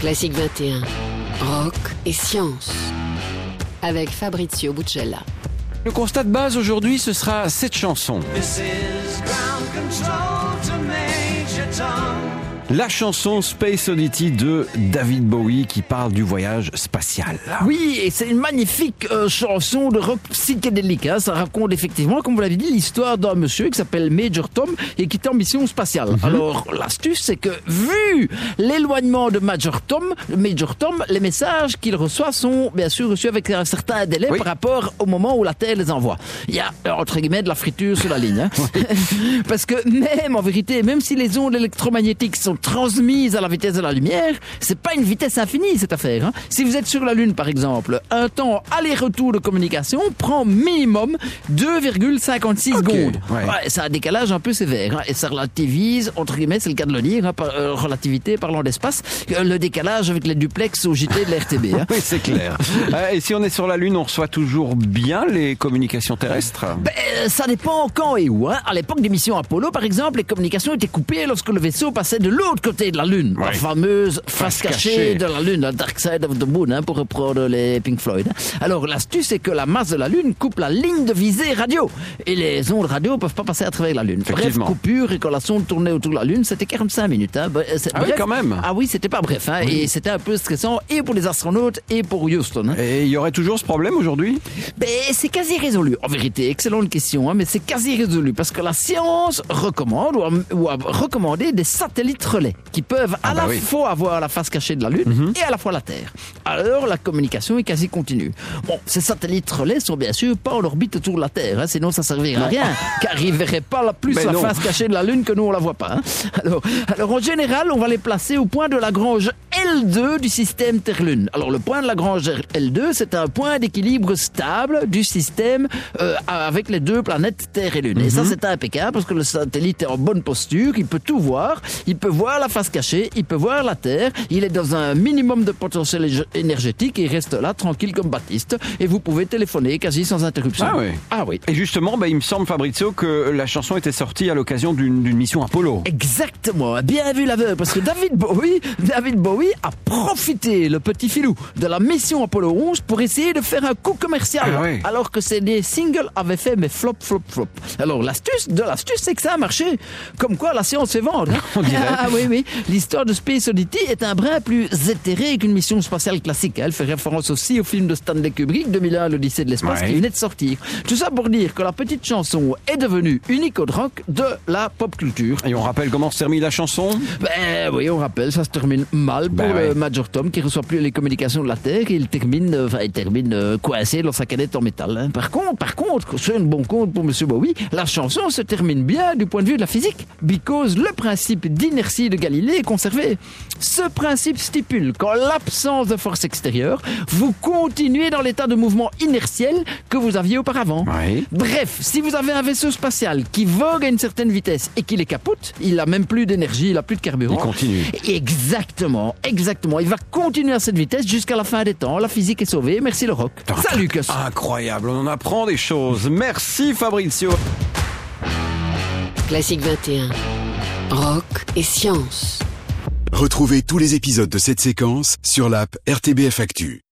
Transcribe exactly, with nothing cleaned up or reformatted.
Classique vingt et un, rock et science, avec Fabrizio Buccella. Le constat de base aujourd'hui, ce sera cette chanson. This is ground control to Major Tom. La chanson Space Oddity de David Bowie qui parle du voyage spatial. Oui, et c'est une magnifique euh, chanson de rock psychédélique. Hein. Ça raconte effectivement, comme vous l'avez dit, l'histoire d'un monsieur qui s'appelle Major Tom et qui est en mission spatiale. Mm-hmm. Alors, l'astuce, c'est que vu l'éloignement de Major Tom, Major Tom, les messages qu'il reçoit sont bien sûr reçus avec un certain délai oui. par rapport au moment où la Terre les envoie. Il y a, entre guillemets, de la friture sur la ligne. Hein. Parce que même, en vérité, même si les ondes électromagnétiques sont transmise à la vitesse de la lumière, c'est pas une vitesse infinie cette affaire. Hein. Si vous êtes sur la Lune par exemple, un temps aller-retour de communication prend minimum deux virgule cinquante-six okay. secondes. Ouais. Ouais, c'est un décalage un peu sévère hein, et ça relativise, entre guillemets, c'est le cas de le dire, hein, par, euh, relativité parlant d'espace, euh, le décalage avec les duplex au J T de la R T B. Hein. Oui, c'est clair. euh, et si on est sur la Lune, on reçoit toujours bien les communications terrestres? Ben, ça dépend quand et où. Hein. À l'époque des missions Apollo, par exemple, les communications étaient coupées lorsque le vaisseau passait de l'autre côté de la Lune, ouais. la fameuse face, face cachée, cachée de la Lune, la Dark Side of the Moon, hein, pour reprendre les Pink Floyd. Alors l'astuce, c'est que la masse de la Lune coupe la ligne de visée radio, et les ondes radio peuvent pas passer à travers la Lune. Bref, coupure, et quand la sonde tournait autour de la Lune, c'était quarante-cinq minutes. Hein. Ah bref, oui, quand même. Ah oui, c'était pas bref, hein, oui. et c'était un peu stressant, et pour les astronautes, et pour Houston. Hein. Et il y aurait toujours ce problème aujourd'hui? Ben, c'est quasi résolu. En vérité, excellente question, hein, mais c'est quasi résolu, parce que la science recommande, ou a, ou a recommandé des satellites relais, qui peuvent à ah bah la oui. fois avoir la face cachée de la Lune mm-hmm. et à la fois la Terre. Alors la communication est quasi continue. Bon, ces satellites relais sont bien sûr pas en orbite autour de la Terre, hein, sinon ça servirait à rien, car ils verraient pas la plus Mais la non. face cachée de la Lune que nous on la voit pas. Hein. Alors, alors en général, on va les placer au point de Lagrange L deux du système Terre-Lune. Alors le point de Lagrange L deux, c'est un point d'équilibre stable du système euh, avec les deux planètes Terre et Lune. Mm-hmm. Et ça c'est impeccable parce que le satellite est en bonne posture, il peut tout voir, il peut voir la face cachée, il peut voir la Terre, il est dans un minimum de potentiel énergétique et il reste là tranquille comme Baptiste et vous pouvez téléphoner quasi sans interruption. Ah oui. Ah oui. Et justement, bah, il me semble, Fabrizio, que la chanson était sortie à l'occasion d'une, d'une mission Apollo. Exactement. Bien vu l'aveu, parce que David Bowie, David Bowie a profité, le petit filou, de la mission Apollo onze pour essayer de faire un coup commercial. Ah oui. Alors que ces des singles avaient fait mais flop, flop, flop. Alors l'astuce de l'astuce, c'est que ça a marché. Comme quoi la science fait vendre. Hein. On dirait. Ah oui, oui. L'histoire de Space Oddity est un brin plus éthéré qu'une mission spatiale classique. Elle fait référence aussi au film de Stanley Kubrick, deux mille un, l'Odyssée de l'espace, ouais. qui venait de sortir. Tout ça pour dire que la petite chanson est devenue une icône rock de la pop culture. Et on rappelle comment se termine la chanson? Ben oui, on rappelle, ça se termine mal pour ben le ouais. Major Tom qui reçoit plus les communications de la Terre et il termine, enfin, il termine euh, coincé dans sa canette en métal. Hein. Par contre, par contre, c'est un bon compte pour Monsieur Bowie, la chanson se termine bien du point de vue de la physique, because le principe d'inertie de Galilée est conservé. Ce principe stipule qu'en l'absence de force extérieure, vous continuez dans l'état de mouvement inertiel que vous aviez auparavant. Oui. Bref, si vous avez un vaisseau spatial qui vogue à une certaine vitesse et qu'il est capote, il n'a même plus d'énergie, il n'a plus de carburant. Il continue. Exactement, exactement. Il va continuer à cette vitesse jusqu'à la fin des temps. La physique est sauvée. Merci le rock. Salut, Cus. Incroyable, on en apprend des choses. Merci Fabrizio. Classique vingt et un, rock et science. Retrouvez tous les épisodes de cette séquence sur l'app R T B F Actu.